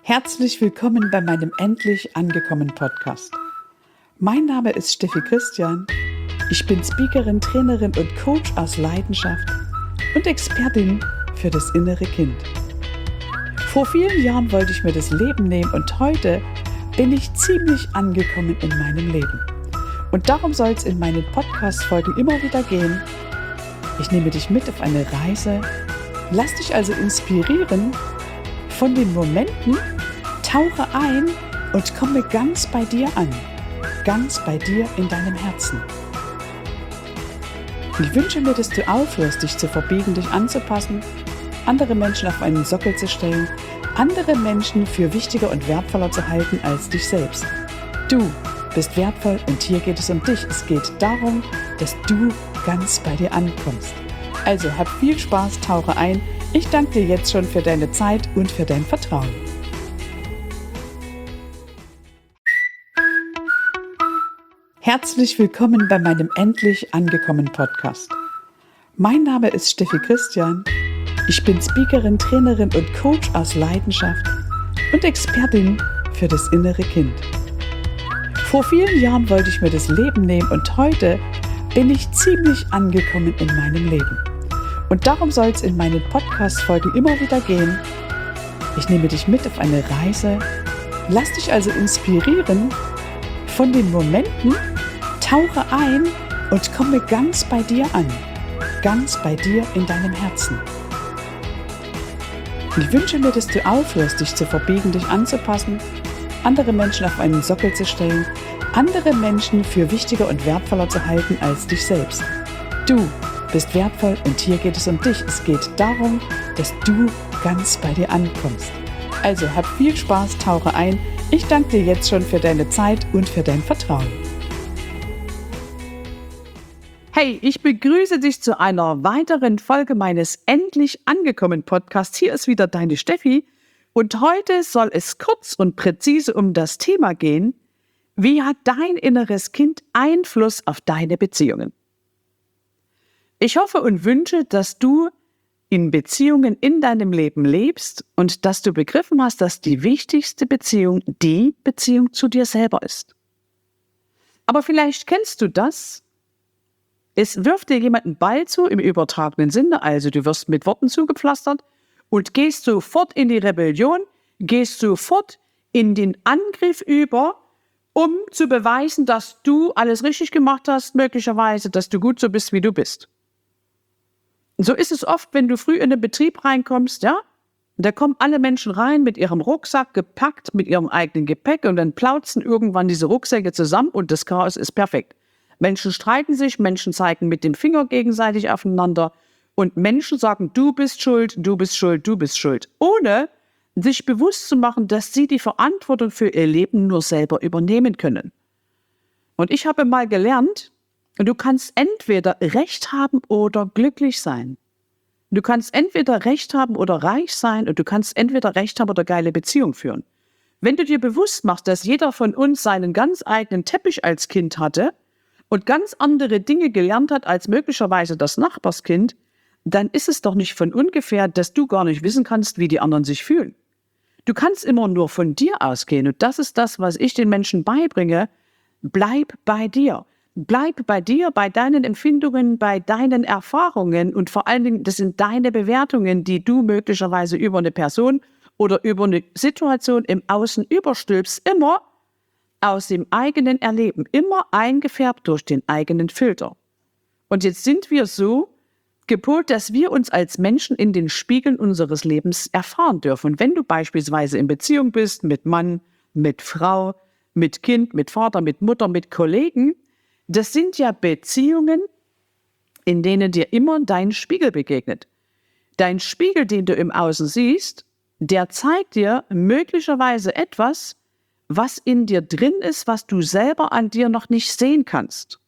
Herzlich willkommen bei meinem Endlich angekommen Podcast. Mein Name ist Steffi Christian. Ich bin Speakerin, Trainerin und Coach aus Leidenschaft und Expertin für das innere Kind. Vor vielen Jahren wollte ich mir das Leben nehmen und heute bin ich ziemlich angekommen in meinem Leben. Und darum soll es in meinen Podcast-Folgen immer wieder gehen. Ich nehme dich mit auf eine Reise, lass dich also inspirieren von den Momenten, tauche ein und komme ganz bei dir an, ganz bei dir in deinem Herzen. Ich wünsche mir, dass du aufhörst, dich zu verbiegen, dich anzupassen, andere Menschen auf einen Sockel zu stellen, andere Menschen für wichtiger und wertvoller zu halten als dich selbst. Du bist wertvoll und hier geht es um dich. Es geht darum, dass du ganz bei dir ankommst. Also hab viel Spaß, tauche ein. Ich danke dir jetzt schon für deine Zeit und für dein Vertrauen. Herzlich willkommen bei meinem Endlich angekommen Podcast. Mein Name ist Steffi Christian. Ich bin Speakerin, Trainerin und Coach aus Leidenschaft und Expertin für das innere Kind. Vor vielen Jahren wollte ich mir das Leben nehmen und heute bin ich ziemlich angekommen in meinem Leben. Und darum soll es in meinen Podcast-Folgen immer wieder gehen. Ich nehme dich mit auf eine Reise, lass dich also inspirieren von den Momenten, tauche ein und komme ganz bei dir an, ganz bei dir in deinem Herzen. Ich wünsche mir, dass du aufhörst, dich zu verbiegen, dich anzupassen, andere Menschen auf einen Sockel zu stellen, andere Menschen für wichtiger und wertvoller zu halten als dich selbst. Du bist wertvoll und hier geht es um dich. Es geht darum, dass du ganz bei dir ankommst. Also hab viel Spaß, tauche ein. Ich danke dir jetzt schon für deine Zeit und für dein Vertrauen. Hey, ich begrüße dich zu einer weiteren Folge meines Endlich angekommen Podcasts. Hier ist wieder deine Steffi und heute soll es kurz und präzise um das Thema gehen: Wie hat dein inneres Kind Einfluss auf deine Beziehungen? Ich hoffe und wünsche, dass du in Beziehungen in deinem Leben lebst und dass du begriffen hast, dass die wichtigste Beziehung die Beziehung zu dir selber ist. Aber vielleicht kennst du das. Es wirft dir jemand einen Ball zu im übertragenen Sinne, also du wirst mit Worten zugepflastert und gehst sofort in die Rebellion, gehst sofort in den Angriff über, um zu beweisen, dass du alles richtig gemacht hast, möglicherweise, dass du gut so bist, wie du bist. So ist es oft, wenn du früh in den Betrieb reinkommst, ja? Da kommen alle Menschen rein mit ihrem Rucksack gepackt, mit ihrem eigenen Gepäck und dann platzen irgendwann diese Rucksäcke zusammen und das Chaos ist perfekt. Menschen streiten sich, Menschen zeigen mit dem Finger gegenseitig aufeinander und Menschen sagen, du bist schuld, du bist schuld, du bist schuld, ohne sich bewusst zu machen, dass sie die Verantwortung für ihr Leben nur selber übernehmen können. Und ich habe mal gelernt, du kannst entweder Recht haben oder glücklich sein. Du kannst entweder Recht haben oder reich sein und du kannst entweder Recht haben oder geile Beziehung führen. Wenn du dir bewusst machst, dass jeder von uns seinen ganz eigenen Teppich als Kind hatte und ganz andere Dinge gelernt hat als möglicherweise das Nachbarskind, dann ist es doch nicht von ungefähr, dass du gar nicht wissen kannst, wie die anderen sich fühlen. Du kannst immer nur von dir ausgehen und das ist das, was ich den Menschen beibringe. Bleib bei dir. Bleib bei dir, bei deinen Empfindungen, bei deinen Erfahrungen und vor allen Dingen, das sind deine Bewertungen, die du möglicherweise über eine Person oder über eine Situation im Außen überstülpst, immer aus dem eigenen Erleben, immer eingefärbt durch den eigenen Filter. Und jetzt sind wir so gepolt, dass wir uns als Menschen in den Spiegeln unseres Lebens erfahren dürfen. Und wenn du beispielsweise in Beziehung bist mit Mann, mit Frau, mit Kind, mit Vater, mit Mutter, mit Kollegen, das sind ja Beziehungen, in denen dir immer dein Spiegel begegnet. Dein Spiegel, den du im Außen siehst, der zeigt dir möglicherweise etwas, was in dir drin ist, was du selber an dir noch nicht sehen kannst.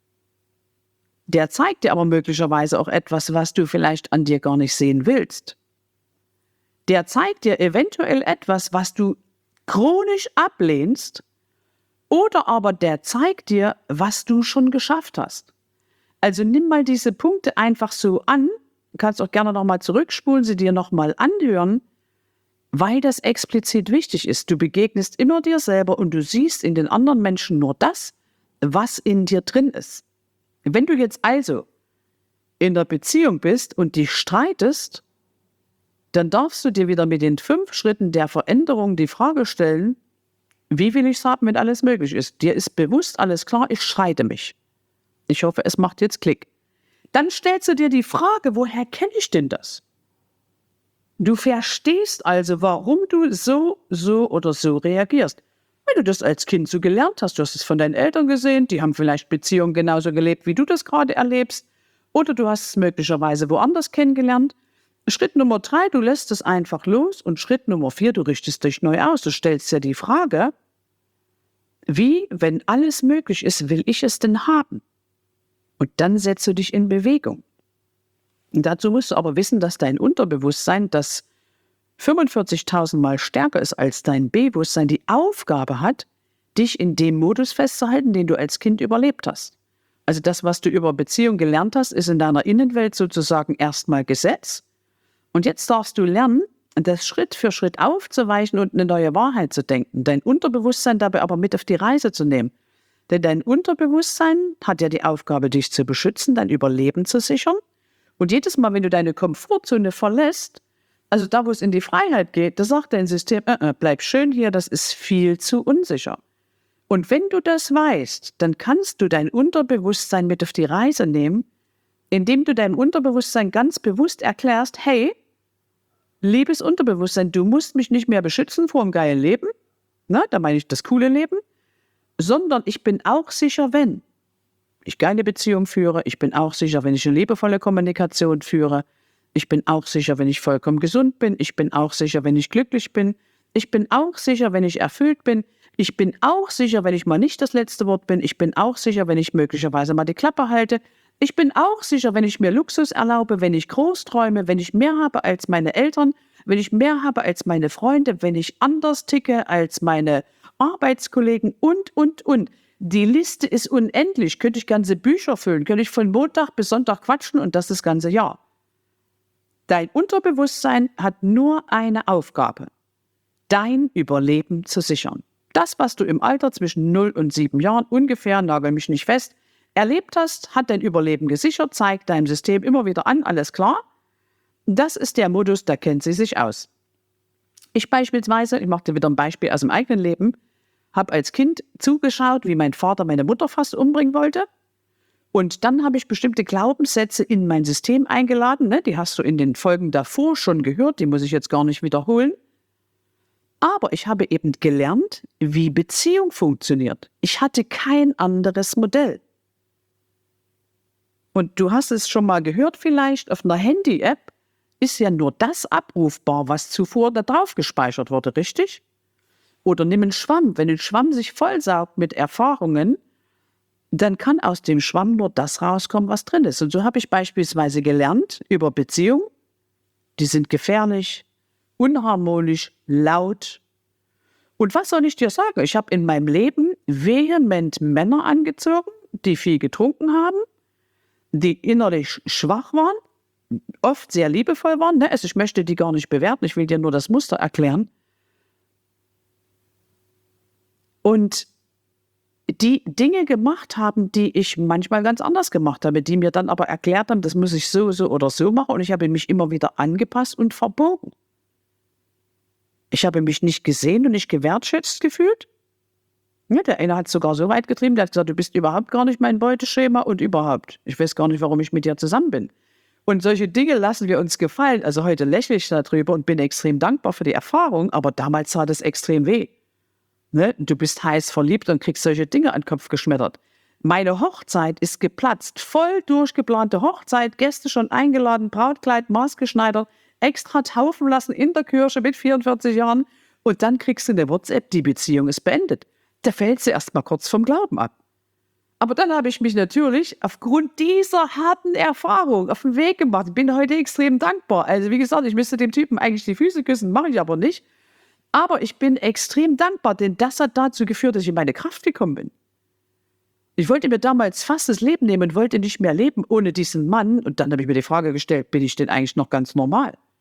Der zeigt dir aber möglicherweise auch etwas, was du vielleicht an dir gar nicht sehen willst. Der zeigt dir eventuell etwas, was du chronisch ablehnst, oder aber der zeigt dir, was du schon geschafft hast. Also nimm mal diese Punkte einfach so an, du kannst auch gerne nochmal zurückspulen, sie dir nochmal anhören. weil das explizit wichtig ist. Du begegnest immer dir selber und du siehst in den anderen Menschen nur das, was in dir drin ist. Wenn du jetzt also in der Beziehung bist und dich streitest, dann darfst du dir wieder mit den 5 Schritten der Veränderung die Frage stellen, wie will ich es haben, wenn alles möglich ist? Dir ist bewusst, alles klar, ich streite mich. Ich hoffe, es macht jetzt Klick. Dann stellst du dir die Frage, woher kenne ich denn das? Du verstehst also, warum du so oder so reagierst. Wenn du das als Kind so gelernt hast, du hast es von deinen Eltern gesehen, die haben vielleicht Beziehungen genauso gelebt, wie du das gerade erlebst, oder du hast es möglicherweise woanders kennengelernt. Schritt Nummer 3, du lässt es einfach los, und Schritt Nummer 4, du richtest dich neu aus. Du stellst dir die Frage, wie, wenn alles möglich ist, will ich es denn haben? Und dann setzt du dich in Bewegung. Und dazu musst du aber wissen, dass dein Unterbewusstsein, das 45.000 Mal stärker ist als dein Bewusstsein, die Aufgabe hat, dich in dem Modus festzuhalten, den du als Kind überlebt hast. Also das, was du über Beziehung gelernt hast, ist in deiner Innenwelt sozusagen erstmal Gesetz. Und jetzt darfst du lernen, das Schritt für Schritt aufzuweichen und eine neue Wahrheit zu denken. Dein Unterbewusstsein dabei aber mit auf die Reise zu nehmen. Denn dein Unterbewusstsein hat ja die Aufgabe, dich zu beschützen, dein Überleben zu sichern. Und jedes Mal, wenn du deine Komfortzone verlässt, also da, wo es in die Freiheit geht, da sagt dein System, bleib schön hier, das ist viel zu unsicher. Und wenn du das weißt, dann kannst du dein Unterbewusstsein mit auf die Reise nehmen, indem du deinem Unterbewusstsein ganz bewusst erklärst, hey, liebes Unterbewusstsein, du musst mich nicht mehr beschützen vor dem geilen Leben, da meine ich das coole Leben, sondern ich bin auch sicher, wenn ich geile Beziehung führe, ich bin auch sicher, wenn ich eine liebevolle Kommunikation führe, ich bin auch sicher, wenn ich vollkommen gesund bin, ich bin auch sicher, wenn ich glücklich bin, ich bin auch sicher, wenn ich erfüllt bin, ich bin auch sicher, wenn ich mal nicht das letzte Wort bin, ich bin auch sicher, wenn ich möglicherweise mal die Klappe halte, ich bin auch sicher, wenn ich mir Luxus erlaube, wenn ich groß träume, wenn ich mehr habe als meine Eltern, wenn ich mehr habe als meine Freunde, wenn ich anders ticke als meine Arbeitskollegen und. Die Liste ist unendlich. Könnte ich ganze Bücher füllen, könnte ich von Montag bis Sonntag quatschen und das ganze Jahr. Dein Unterbewusstsein hat nur eine Aufgabe, dein Überleben zu sichern. Das, was du im Alter zwischen 0 und 7 Jahren ungefähr, nagel mich nicht fest, erlebt hast, hat dein Überleben gesichert, zeigt deinem System immer wieder an, alles klar. Das ist der Modus, da kennt sie sich aus. Ich beispielsweise, ich mache dir wieder ein Beispiel aus dem eigenen Leben, habe als Kind zugeschaut, wie mein Vater meine Mutter fast umbringen wollte. Und dann habe ich bestimmte Glaubenssätze in mein System eingeladen. Die hast du in den Folgen davor schon gehört, die muss ich jetzt gar nicht wiederholen. Aber ich habe eben gelernt, wie Beziehung funktioniert. Ich hatte kein anderes Modell. Und du hast es schon mal gehört vielleicht, auf einer Handy-App ist ja nur das abrufbar, was zuvor da drauf gespeichert wurde, richtig? Oder nimm einen Schwamm. Wenn ein Schwamm sich vollsaugt mit Erfahrungen, dann kann aus dem Schwamm nur das rauskommen, was drin ist. Und so habe ich beispielsweise gelernt über Beziehungen. Die sind gefährlich, unharmonisch, laut. Und was soll ich dir sagen? Ich habe in meinem Leben vehement Männer angezogen, die viel getrunken haben, die innerlich schwach waren, oft sehr liebevoll waren. Also ich möchte die gar nicht bewerten, ich will dir nur das Muster erklären. Und die Dinge gemacht haben, die ich manchmal ganz anders gemacht habe, die mir dann aber erklärt haben, das muss ich so oder so machen. Und ich habe mich immer wieder angepasst und verbogen. Ich habe mich nicht gesehen und nicht gewertschätzt gefühlt. Ja, der eine hat es sogar so weit getrieben, der hat gesagt, du bist überhaupt gar nicht mein Beuteschema und überhaupt. Ich weiß gar nicht, warum ich mit dir zusammen bin. Und solche Dinge lassen wir uns gefallen. Also heute lächle ich darüber und bin extrem dankbar für die Erfahrung, aber damals tat es extrem weh. Du bist heiß verliebt und kriegst solche Dinge an den Kopf geschmettert. Meine Hochzeit ist geplatzt, voll durchgeplante Hochzeit, Gäste schon eingeladen, Brautkleid maßgeschneidert, extra taufen lassen in der Kirche mit 44 Jahren und dann kriegst du eine WhatsApp, die Beziehung ist beendet. Da fällt sie erst mal kurz vom Glauben ab. Aber dann habe ich mich natürlich aufgrund dieser harten Erfahrung auf den Weg gemacht. Ich bin heute extrem dankbar. Also wie gesagt, ich müsste dem Typen eigentlich die Füße küssen, mache ich aber nicht. Aber ich bin extrem dankbar, denn das hat dazu geführt, dass ich in meine Kraft gekommen bin. Ich wollte mir damals fast das Leben nehmen und wollte nicht mehr leben ohne diesen Mann. Und dann habe ich mir die Frage gestellt, bin ich denn eigentlich noch ganz normal?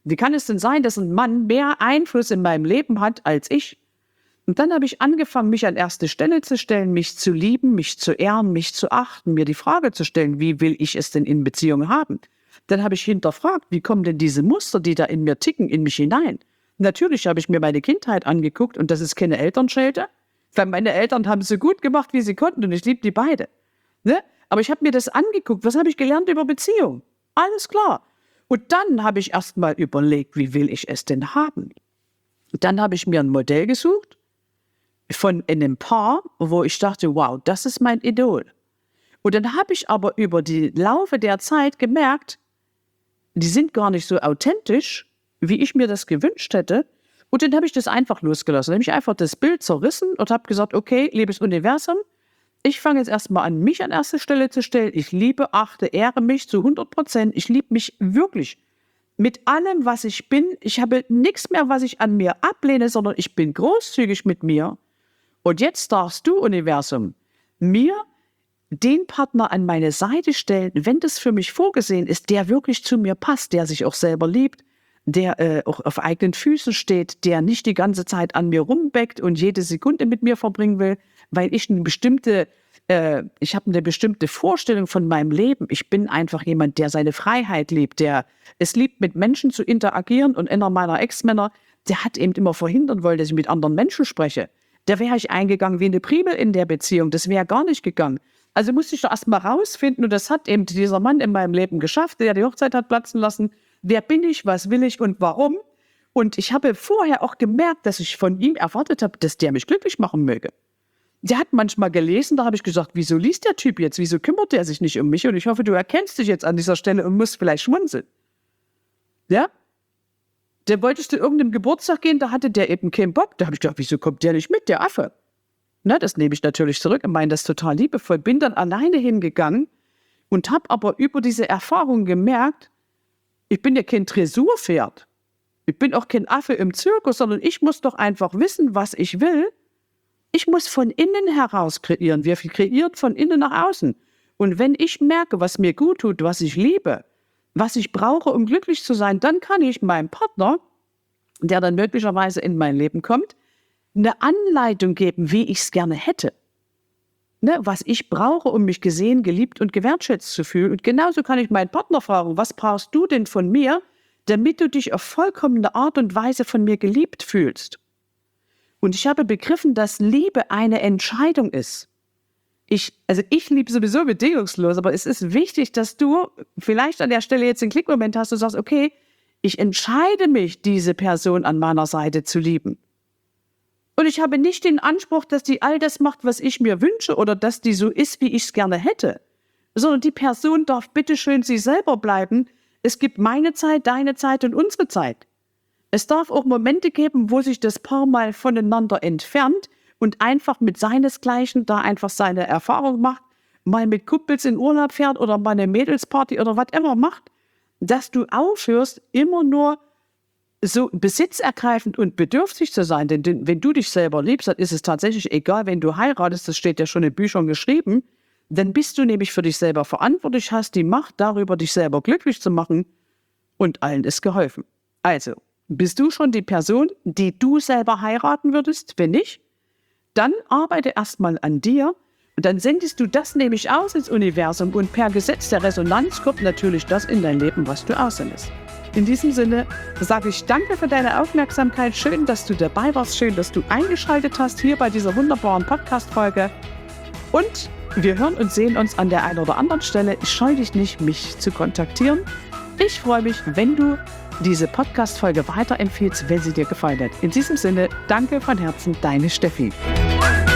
Wie kann es denn sein, dass ein Mann mehr Einfluss in meinem Leben hat als ich? Und dann habe ich angefangen, mich an erste Stelle zu stellen, mich zu lieben, mich zu ehren, mich zu achten, mir die Frage zu stellen, wie will ich es denn in Beziehungen haben? Dann habe ich hinterfragt, wie kommen denn diese Muster, die da in mir ticken, in mich hinein? Natürlich habe ich mir meine Kindheit angeguckt und das ist keine Elternschelte, weil meine Eltern haben so gut gemacht, wie sie konnten und ich liebe die beide. Ne? Aber ich habe mir das angeguckt, was habe ich gelernt über Beziehung? Alles klar. Und dann habe ich erst mal überlegt, wie will ich es denn haben? Und dann habe ich mir ein Modell gesucht von einem Paar, wo ich dachte, wow, das ist mein Idol. Und dann habe ich aber über die Laufe der Zeit gemerkt, die sind gar nicht so authentisch, wie ich mir das gewünscht hätte. Und dann habe ich das einfach losgelassen. Dann habe ich einfach das Bild zerrissen und habe gesagt, okay, liebes Universum, ich fange jetzt erstmal an, mich an erste Stelle zu stellen. Ich liebe, achte, ehre mich zu 100%. Ich liebe mich wirklich mit allem, was ich bin. Ich habe nichts mehr, was ich an mir ablehne, sondern ich bin großzügig mit mir. Und jetzt darfst du, Universum, mir den Partner an meine Seite stellen, wenn das für mich vorgesehen ist, der wirklich zu mir passt, der sich auch selber liebt, der auch auf eigenen Füßen steht, der nicht die ganze Zeit an mir rumbeckt und jede Sekunde mit mir verbringen will, weil ich ich habe eine bestimmte Vorstellung von meinem Leben. Ich bin einfach jemand, der seine Freiheit liebt, der es liebt, mit Menschen zu interagieren. Und einer meiner Ex-Männer, der hat eben immer verhindern wollen, dass ich mit anderen Menschen spreche. Da wäre ich eingegangen wie eine Primel in der Beziehung. Das wäre gar nicht gegangen. Also musste ich doch erst mal rausfinden, und das hat eben dieser Mann in meinem Leben geschafft, der die Hochzeit hat platzen lassen. Wer bin ich, was will ich und warum? Und ich habe vorher auch gemerkt, dass ich von ihm erwartet habe, dass der mich glücklich machen möge. Der hat manchmal gelesen, da habe ich gesagt, wieso liest der Typ jetzt? Wieso kümmert der sich nicht um mich? Und ich hoffe, du erkennst dich jetzt an dieser Stelle und musst vielleicht schmunzeln. Ja? Der wolltest du irgendeinem Geburtstag gehen, da hatte der eben keinen Bock. Da habe ich gedacht, wieso kommt der nicht mit, der Affe? Na, das nehme ich natürlich zurück und meine das total liebevoll. Bin dann alleine hingegangen und habe aber über diese Erfahrung gemerkt, ich bin ja kein Dressurpferd. Ich bin auch kein Affe im Zirkus, sondern ich muss doch einfach wissen, was ich will. Ich muss von innen heraus kreieren. Wir kreieren von innen nach außen. Und wenn ich merke, was mir gut tut, was ich liebe, was ich brauche, um glücklich zu sein, dann kann ich meinem Partner, der dann möglicherweise in mein Leben kommt, eine Anleitung geben, wie ich es gerne hätte. Ne, was ich brauche, um mich gesehen, geliebt und gewertschätzt zu fühlen. Und genauso kann ich meinen Partner fragen, was brauchst du denn von mir, damit du dich auf vollkommene Art und Weise von mir geliebt fühlst? Und ich habe begriffen, dass Liebe eine Entscheidung ist. Ich liebe sowieso bedingungslos, aber es ist wichtig, dass du vielleicht an der Stelle jetzt einen Klickmoment hast und sagst, okay, ich entscheide mich, diese Person an meiner Seite zu lieben. Und ich habe nicht den Anspruch, dass die all das macht, was ich mir wünsche oder dass die so ist, wie ich es gerne hätte, sondern die Person darf bitteschön sie selber bleiben. Es gibt meine Zeit, deine Zeit und unsere Zeit. Es darf auch Momente geben, wo sich das Paar mal voneinander entfernt und einfach mit seinesgleichen da einfach seine Erfahrung macht, mal mit Kumpels in Urlaub fährt oder mal eine Mädelsparty oder whatever macht, dass du aufhörst, immer nur so besitzergreifend und bedürftig zu sein. Denn wenn du dich selber liebst, dann ist es tatsächlich egal, wenn du heiratest, das steht ja schon in Büchern geschrieben, dann bist du nämlich für dich selber verantwortlich, hast die Macht darüber, dich selber glücklich zu machen und allen ist geholfen. Also, bist du schon die Person, die du selber heiraten würdest? Wenn nicht, dann arbeite erstmal an dir und dann sendest du das nämlich aus ins Universum und per Gesetz der Resonanz kommt natürlich das in dein Leben, was du aussendest. In diesem Sinne sage ich danke für deine Aufmerksamkeit. Schön, dass du dabei warst. Schön, dass du eingeschaltet hast hier bei dieser wunderbaren Podcast-Folge. Und wir hören und sehen uns an der einen oder anderen Stelle. Ich scheue dich nicht, mich zu kontaktieren. Ich freue mich, wenn du diese Podcast-Folge weiterempfiehlst, wenn sie dir gefallen hat. In diesem Sinne, danke von Herzen, deine Steffi.